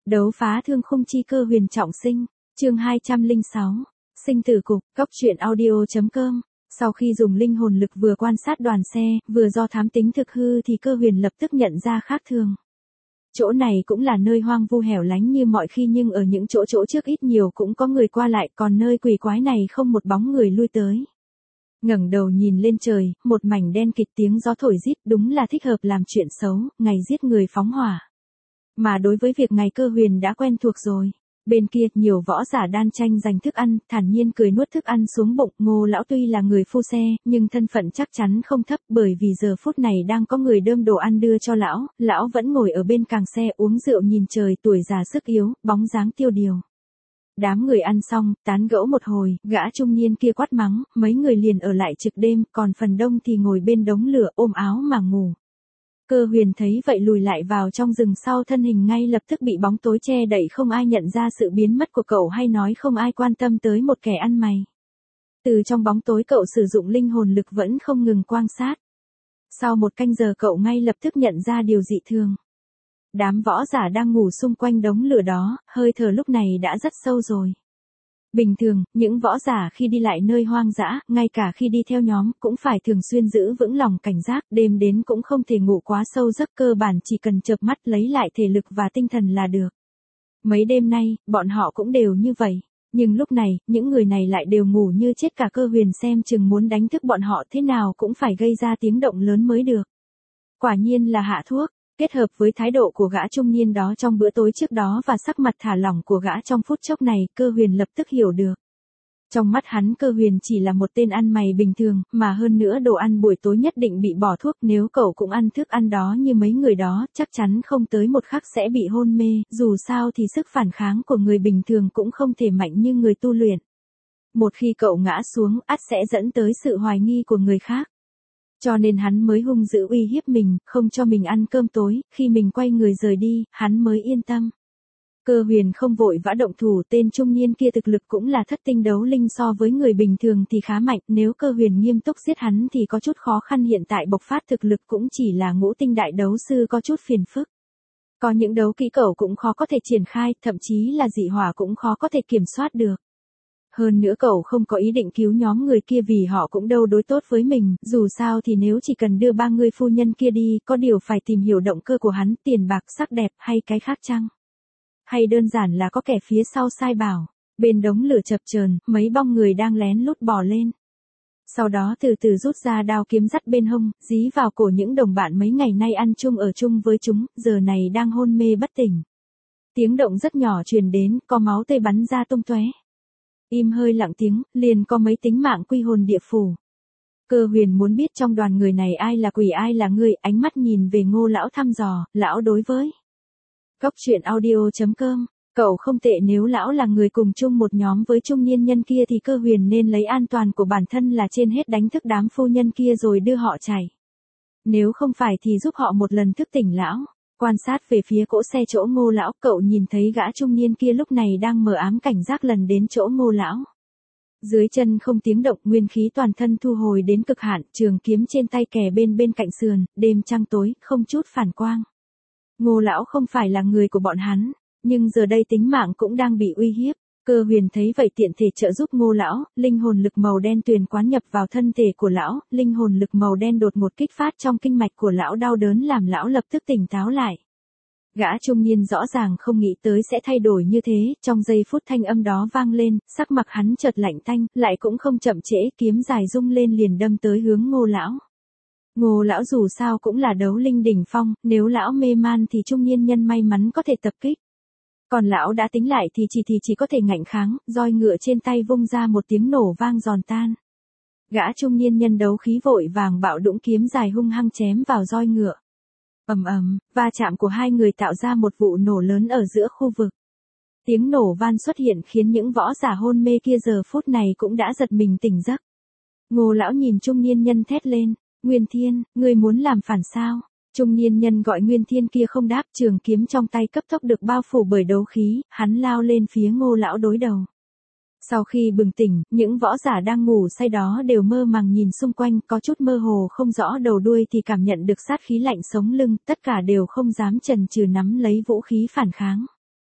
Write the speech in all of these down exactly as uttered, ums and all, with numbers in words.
Đấu phá thương khung chi cơ huyền trọng sinh, chương hai trăm lẻ sáu, sinh tử cục, góc truyện audio.com. Sau khi dùng linh hồn lực vừa quan sát đoàn xe, vừa do thám tính thực hư thì cơ huyền lập tức nhận ra khác thường. Chỗ này cũng là nơi hoang vu hẻo lánh như mọi khi nhưng ở những chỗ chỗ trước ít nhiều cũng có người qua lại, còn nơi quỷ quái này không một bóng người lui tới. Ngẩng đầu nhìn lên trời, một mảnh đen kịt, tiếng gió thổi rít, đúng là thích hợp làm chuyện xấu, ngày giết người phóng hỏa. Mà đối với việc ngày cơ huyền đã quen thuộc rồi. Bên kia, nhiều võ giả đan tranh giành thức ăn, thản nhiên cười nuốt thức ăn xuống bụng. Ngô lão tuy là người phu xe, nhưng thân phận chắc chắn không thấp, bởi vì giờ phút này đang có người đơm đồ ăn đưa cho lão, lão vẫn ngồi ở bên càng xe uống rượu nhìn trời, tuổi già sức yếu, bóng dáng tiêu điều. Đám người ăn xong, tán gẫu một hồi, gã trung niên kia quát mắng, mấy người liền ở lại trực đêm, còn phần đông thì ngồi bên đống lửa ôm áo mà ngủ. Cơ huyền thấy vậy lùi lại vào trong rừng sau, thân hình ngay lập tức bị bóng tối che đậy, không ai nhận ra sự biến mất của cậu, hay nói không ai quan tâm tới một kẻ ăn mày. Từ trong bóng tối cậu sử dụng linh hồn lực vẫn không ngừng quan sát. Sau một canh giờ cậu ngay lập tức nhận ra điều dị thường. Đám võ giả đang ngủ xung quanh đống lửa đó, hơi thở lúc này đã rất sâu rồi. Bình thường, những võ giả khi đi lại nơi hoang dã, ngay cả khi đi theo nhóm, cũng phải thường xuyên giữ vững lòng cảnh giác, đêm đến cũng không thể ngủ quá sâu giấc, cơ bản chỉ cần chợp mắt lấy lại thể lực và tinh thần là được. Mấy đêm nay, bọn họ cũng đều như vậy. Nhưng lúc này, những người này lại đều ngủ như chết, cả cơ huyền xem chừng muốn đánh thức bọn họ thế nào cũng phải gây ra tiếng động lớn mới được. Quả nhiên là hạ thuốc. Kết hợp với thái độ của gã trung niên đó trong bữa tối trước đó và sắc mặt thả lỏng của gã trong phút chốc này, cơ huyền lập tức hiểu được. Trong mắt hắn, cơ huyền chỉ là một tên ăn mày bình thường, mà hơn nữa đồ ăn buổi tối nhất định bị bỏ thuốc, nếu cậu cũng ăn thức ăn đó như mấy người đó, chắc chắn không tới một khắc sẽ bị hôn mê, dù sao thì sức phản kháng của người bình thường cũng không thể mạnh như người tu luyện. Một khi cậu ngã xuống, ắt sẽ dẫn tới sự hoài nghi của người khác. Cho nên hắn mới hung dữ uy hiếp mình, không cho mình ăn cơm tối, khi mình quay người rời đi, hắn mới yên tâm. Cơ huyền không vội vã động thủ, tên trung niên kia thực lực cũng là thất tinh đấu linh, so với người bình thường thì khá mạnh, nếu cơ huyền nghiêm túc giết hắn thì có chút khó khăn, hiện tại bộc phát thực lực cũng chỉ là ngũ tinh đại đấu sư, có chút phiền phức. Có những đấu kỹ cẩu cũng khó có thể triển khai, thậm chí là dị hỏa cũng khó có thể kiểm soát được. Hơn nữa cậu không có ý định cứu nhóm người kia vì họ cũng đâu đối tốt với mình, dù sao thì nếu chỉ cần đưa ba người phu nhân kia đi, có điều phải tìm hiểu động cơ của hắn, tiền bạc, sắc đẹp hay cái khác chăng? Hay đơn giản là có kẻ phía sau sai bảo. Bên đống lửa chập chờn, mấy bóng người đang lén lút bò lên. Sau đó từ từ rút ra đao kiếm dắt bên hông, dí vào cổ những đồng bạn mấy ngày nay ăn chung ở chung với chúng, giờ này đang hôn mê bất tỉnh. Tiếng động rất nhỏ truyền đến, có máu tươi bắn ra tung tóe. Im hơi lặng tiếng, liền có mấy tính mạng quy hồn địa phủ. Cơ huyền muốn biết trong đoàn người này ai là quỷ ai là người, ánh mắt nhìn về Ngô lão thăm dò, lão đối với góc truyện audio.com, cậu không tệ, nếu lão là người cùng chung một nhóm với trung niên nhân kia thì cơ huyền nên lấy an toàn của bản thân là trên hết, đánh thức đám phu nhân kia rồi đưa họ chạy. Nếu không phải thì giúp họ một lần thức tỉnh lão. Quan sát về phía cỗ xe chỗ Ngô lão, cậu nhìn thấy gã trung niên kia lúc này đang mờ ám cảnh giác lần đến chỗ Ngô lão. Dưới chân không tiếng động, nguyên khí toàn thân thu hồi đến cực hạn, trường kiếm trên tay kề bên bên cạnh sườn, đêm trăng tối, không chút phản quang. Ngô lão không phải là người của bọn hắn, nhưng giờ đây tính mạng cũng đang bị uy hiếp. Cơ huyền thấy vậy tiện thể trợ giúp Ngô lão, linh hồn lực màu đen tuyền quán nhập vào thân thể của lão, linh hồn lực màu đen đột ngột kích phát trong kinh mạch của lão, đau đớn làm lão lập tức tỉnh táo lại. Gã trung niên rõ ràng không nghĩ tới sẽ thay đổi như thế, trong giây phút thanh âm đó vang lên, sắc mặt hắn chợt lạnh tanh, lại cũng không chậm trễ, kiếm dài rung lên liền đâm tới hướng Ngô lão. Ngô lão dù sao cũng là đấu linh đỉnh phong, nếu lão mê man thì trung niên nhân may mắn có thể tập kích. Còn lão đã tính lại thì chỉ thì chỉ có thể ngạnh kháng, roi ngựa trên tay vung ra một tiếng nổ vang giòn tan. Gã trung niên nhân đấu khí vội vàng bạo đũng kiếm dài hung hăng chém vào roi ngựa. Ầm ầm, va chạm của hai người tạo ra một vụ nổ lớn ở giữa khu vực. Tiếng nổ van xuất hiện khiến những võ giả hôn mê kia giờ phút này cũng đã giật mình tỉnh giấc. Ngô lão nhìn trung niên nhân thét lên, Nguyên Thiên, ngươi muốn làm phản sao? Trung niên nhân gọi Nguyên Thiên kia không đáp, trường kiếm trong tay cấp tốc được bao phủ bởi đấu khí, hắn lao lên phía Ngô lão đối đầu. Sau khi bừng tỉnh, những võ giả đang ngủ say đó đều mơ màng nhìn xung quanh, có chút mơ hồ không rõ đầu đuôi thì cảm nhận được sát khí lạnh sống lưng, tất cả đều không dám chần chừ nắm lấy vũ khí phản kháng.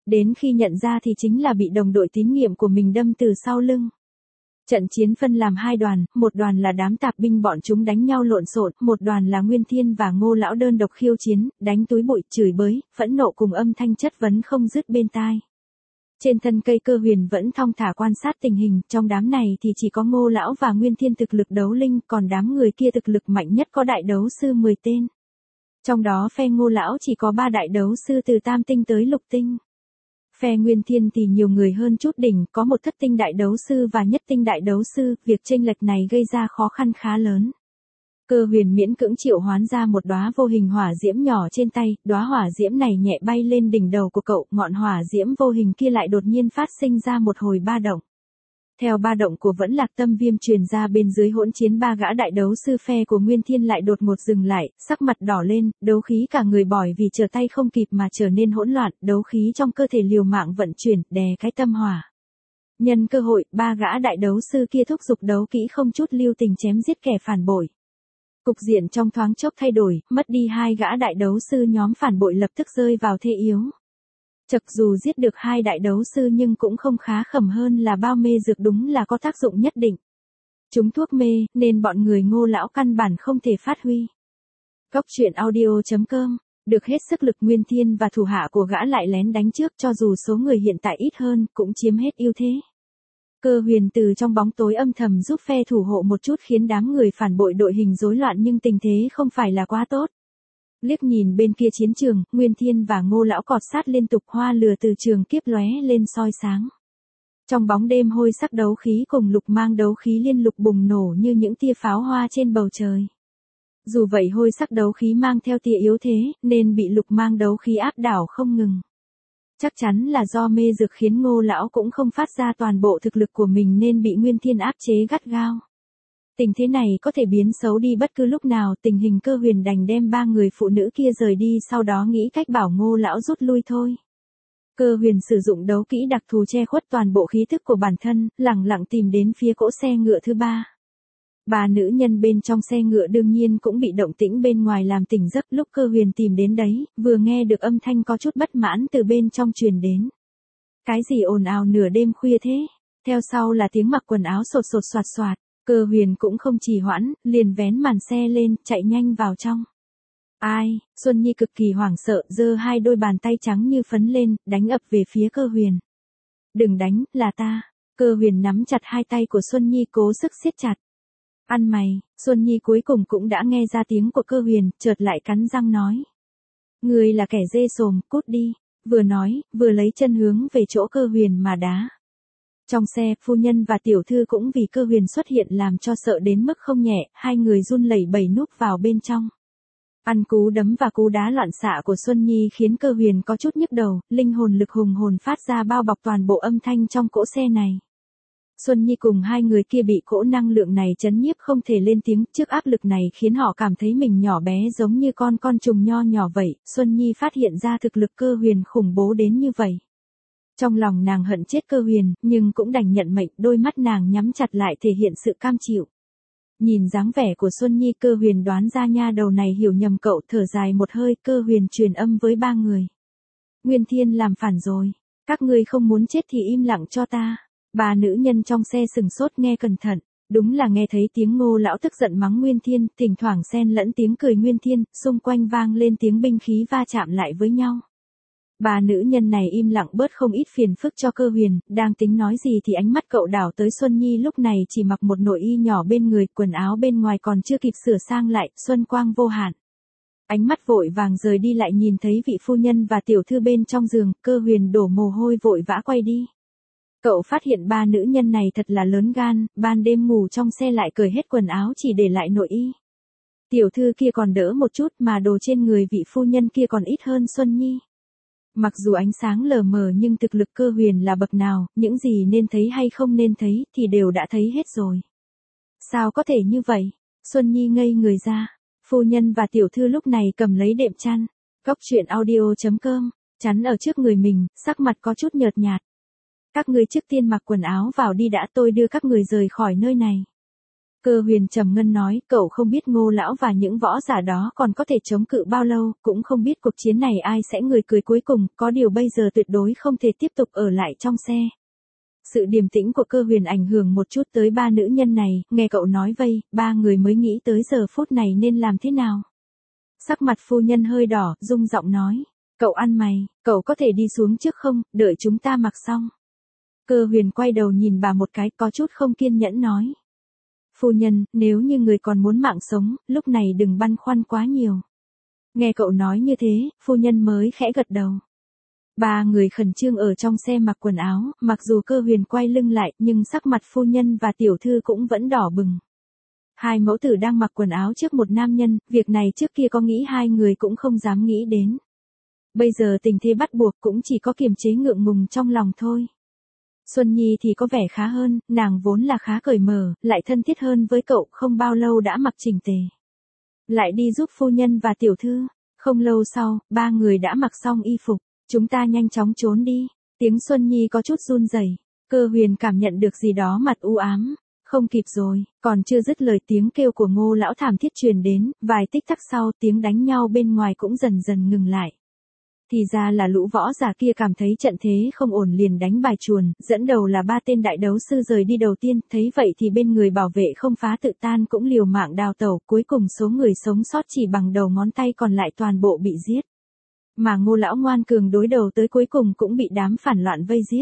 đến khi nhận ra thì chính là bị đồng đội tín nhiệm của mình đâm từ sau lưng. Trận chiến phân làm hai đoàn, một đoàn là đám tạp binh bọn chúng đánh nhau lộn xộn, một đoàn là Nguyên Thiên và Ngô lão đơn độc khiêu chiến, đánh túi bụi, chửi bới, phẫn nộ cùng âm thanh chất vấn không dứt bên tai. Trên thân cây Cơ Huyền vẫn thong thả quan sát tình hình, trong đám này thì chỉ có Ngô lão và Nguyên Thiên thực lực đấu linh, còn đám người kia thực lực mạnh nhất có đại đấu sư mười tên. Trong đó phe Ngô lão chỉ có ba đại đấu sư từ tam tinh tới lục tinh. Phe Nguyên Thiên thì nhiều người hơn chút đỉnh, có một thất tinh đại đấu sư và nhất tinh đại đấu sư, việc chênh lệch này gây ra khó khăn khá lớn. Cơ Huyền miễn cưỡng triệu hoán ra một đóa vô hình hỏa diễm nhỏ trên tay, đóa hỏa diễm này nhẹ bay lên đỉnh đầu của cậu, ngọn hỏa diễm vô hình kia lại đột nhiên phát sinh ra một hồi ba động. Theo ba động của Vẫn Lạc Tâm Viêm truyền ra bên dưới hỗn chiến, ba gã đại đấu sư phe của Nguyên Thiên lại đột ngột dừng lại, sắc mặt đỏ lên, đấu khí cả người bỏi vì trở tay không kịp mà trở nên hỗn loạn, đấu khí trong cơ thể liều mạng vận chuyển, đè cái tâm hỏa. Nhân cơ hội, ba gã đại đấu sư kia thúc giục đấu kỹ không chút lưu tình chém giết kẻ phản bội. Cục diện trong thoáng chốc thay đổi, mất đi hai gã đại đấu sư, nhóm phản bội lập tức rơi vào thế yếu. Chật dù giết được hai đại đấu sư nhưng cũng không khá khẩm hơn là bao mê dược, đúng là có tác dụng nhất định. Chúng thuốc mê, nên bọn người Ngô lão căn bản không thể phát huy. Góc truyện audio chấm com, được hết sức lực Nguyên Thiên và thủ hạ của gã lại lén đánh trước, cho dù số người hiện tại ít hơn, cũng chiếm hết ưu thế. Cơ Huyền từ trong bóng tối âm thầm giúp phe thủ hộ một chút khiến đám người phản bội đội hình rối loạn, nhưng tình thế không phải là quá tốt. Liếc nhìn bên kia chiến trường, Nguyên Thiên và Ngô lão cọt sát liên tục, hoa lửa từ trường kiếp lóe lên soi sáng. Trong bóng đêm hôi sắc đấu khí cùng lục mang đấu khí liên lục bùng nổ như những tia pháo hoa trên bầu trời. Dù vậy hôi sắc đấu khí mang theo tia yếu thế, nên bị lục mang đấu khí áp đảo không ngừng. Chắc chắn là do mê dược khiến Ngô lão cũng không phát ra toàn bộ thực lực của mình nên bị Nguyên Thiên áp chế gắt gao. Tình thế này có thể biến xấu đi bất cứ lúc nào, tình hình Cơ Huyền đành đem ba người phụ nữ kia rời đi, sau đó nghĩ cách bảo Ngô lão rút lui thôi. Cơ Huyền sử dụng đấu kỹ đặc thù che khuất toàn bộ khí thức của bản thân, lẳng lặng tìm đến phía cỗ xe ngựa thứ ba. Ba nữ nhân bên trong xe ngựa đương nhiên cũng bị động tĩnh bên ngoài làm tỉnh giấc. Lúc Cơ Huyền tìm đến đấy, vừa nghe được âm thanh có chút bất mãn từ bên trong truyền đến. Cái gì ồn ào nửa đêm khuya thế? Theo sau là tiếng mặc quần áo sột sột soạt soạt. Cơ Huyền cũng không trì hoãn, liền vén màn xe lên, chạy nhanh vào trong. Ai? Xuân Nhi cực kỳ hoảng sợ, giơ hai đôi bàn tay trắng như phấn lên, đánh ập về phía Cơ Huyền. Đừng đánh, là ta. Cơ Huyền nắm chặt hai tay của Xuân Nhi cố sức siết chặt. Ăn mày. Xuân Nhi cuối cùng cũng đã nghe ra tiếng của Cơ Huyền, chợt lại cắn răng nói. Người là kẻ dê sồm, cút đi. Vừa nói, vừa lấy chân hướng về chỗ Cơ Huyền mà đá. Trong xe, phu nhân và tiểu thư cũng vì Cơ Huyền xuất hiện làm cho sợ đến mức không nhẹ, hai người run lẩy bẩy núp vào bên trong. Ăn cú đấm và cú đá loạn xạ của Xuân Nhi khiến Cơ Huyền có chút nhức đầu, linh hồn lực hùng hồn phát ra bao bọc toàn bộ âm thanh trong cỗ xe này. Xuân Nhi cùng hai người kia bị cỗ năng lượng này chấn nhiếp không thể lên tiếng, trước áp lực này khiến họ cảm thấy mình nhỏ bé giống như con con trùng nho nhỏ vậy. Xuân Nhi phát hiện ra thực lực Cơ Huyền khủng bố đến như vậy. Trong lòng nàng hận chết Cơ Huyền, nhưng cũng đành nhận mệnh, đôi mắt nàng nhắm chặt lại thể hiện sự cam chịu. Nhìn dáng vẻ của Xuân Nhi, Cơ Huyền đoán ra nha đầu này hiểu nhầm cậu, thở dài một hơi, Cơ Huyền truyền âm với ba người. Nguyên Thiên làm phản rồi, các ngươi không muốn chết thì im lặng cho ta. Ba nữ nhân trong xe sừng sốt nghe cẩn thận, đúng là nghe thấy tiếng Ngô lão tức giận mắng Nguyên Thiên, thỉnh thoảng xen lẫn tiếng cười Nguyên Thiên, xung quanh vang lên tiếng binh khí va chạm lại với nhau. Ba nữ nhân này im lặng bớt không ít phiền phức cho Cơ Huyền, đang tính nói gì thì ánh mắt cậu đảo tới Xuân Nhi, lúc này chỉ mặc một nội y nhỏ bên người, quần áo bên ngoài còn chưa kịp sửa sang lại, xuân quang vô hạn. Ánh mắt vội vàng rời đi lại nhìn thấy vị phu nhân và tiểu thư bên trong giường, Cơ Huyền đổ mồ hôi vội vã quay đi. Cậu phát hiện ba nữ nhân này thật là lớn gan, ban đêm ngủ trong xe lại cởi hết quần áo chỉ để lại nội y. Tiểu thư kia còn đỡ một chút mà đồ trên người vị phu nhân kia còn ít hơn Xuân Nhi. Mặc dù ánh sáng lờ mờ nhưng thực lực Cơ Huyền là bậc nào, những gì nên thấy hay không nên thấy thì đều đã thấy hết rồi. Sao có thể như vậy? Xuân Nhi ngây người ra. Phu nhân và tiểu thư lúc này cầm lấy đệm chăn. Góc truyện audio chấm com, chắn ở trước người mình, sắc mặt có chút nhợt nhạt. Các ngươi trước tiên mặc quần áo vào đi đã, tôi đưa các người rời khỏi nơi này. Cơ Huyền trầm ngâm nói, cậu không biết Ngô lão và những võ giả đó còn có thể chống cự bao lâu, cũng không biết cuộc chiến này ai sẽ người cười cuối cùng, có điều bây giờ tuyệt đối không thể tiếp tục ở lại trong xe. Sự điềm tĩnh của Cơ Huyền ảnh hưởng một chút tới ba nữ nhân này, nghe cậu nói vây, ba người mới nghĩ tới giờ phút này nên làm thế nào. Sắc mặt phu nhân hơi đỏ, rung giọng nói, cậu ăn mày, cậu có thể đi xuống trước không, đợi chúng ta mặc xong. Cơ Huyền quay đầu nhìn bà một cái, có chút không kiên nhẫn nói. Phu nhân, nếu như người còn muốn mạng sống, lúc này đừng băn khoăn quá nhiều. Nghe cậu nói như thế, phu nhân mới khẽ gật đầu. Ba người khẩn trương ở trong xe mặc quần áo, mặc dù Cơ Huyền quay lưng lại, nhưng sắc mặt phu nhân và tiểu thư cũng vẫn đỏ bừng. Hai mẫu tử đang mặc quần áo trước một nam nhân, việc này trước kia có nghĩ hai người cũng không dám nghĩ đến. Bây giờ tình thế bắt buộc cũng chỉ có kiềm chế ngượng ngùng trong lòng thôi. Xuân Nhi thì có vẻ khá hơn, nàng vốn là khá cởi mở, lại thân thiết hơn với cậu, không bao lâu đã mặc chỉnh tề. Lại đi giúp phu nhân và tiểu thư, không lâu sau, ba người đã mặc xong y phục, chúng ta nhanh chóng trốn đi. Tiếng Xuân Nhi có chút run rẩy. Cơ Huyền cảm nhận được gì đó mặt u ám, không kịp rồi, còn chưa dứt lời tiếng kêu của Ngô lão thảm thiết truyền đến, vài tích tắc sau tiếng đánh nhau bên ngoài cũng dần dần ngừng lại. Thì ra là lũ võ giả kia cảm thấy trận thế không ổn liền đánh bài chuồn, dẫn đầu là ba tên đại đấu sư rời đi đầu tiên, thấy vậy thì bên người bảo vệ không phá tự tan cũng liều mạng đào tẩu, cuối cùng số người sống sót chỉ bằng đầu ngón tay còn lại toàn bộ bị giết. Mà Ngô lão ngoan cường đối đầu tới cuối cùng cũng bị đám phản loạn vây giết.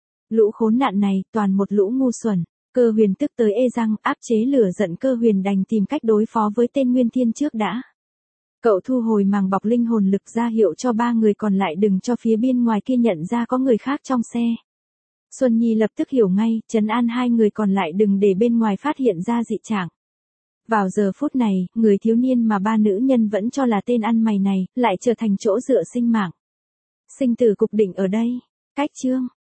Lũ khốn nạn này, toàn một lũ ngu xuẩn. Cơ Huyền tức tới ê răng, áp chế lửa giận Cơ Huyền đành tìm cách đối phó với tên Nguyên Thiên trước đã. Cậu thu hồi màng bọc linh hồn lực ra hiệu cho ba người còn lại đừng cho phía bên ngoài kia nhận ra có người khác trong xe. Xuân Nhi lập tức hiểu ngay, trấn an hai người còn lại đừng để bên ngoài phát hiện ra dị trạng. Vào giờ phút này, người thiếu niên mà ba nữ nhân vẫn cho là tên ăn mày này, lại trở thành chỗ dựa sinh mạng. Sinh tử cục định ở đây. Cách chương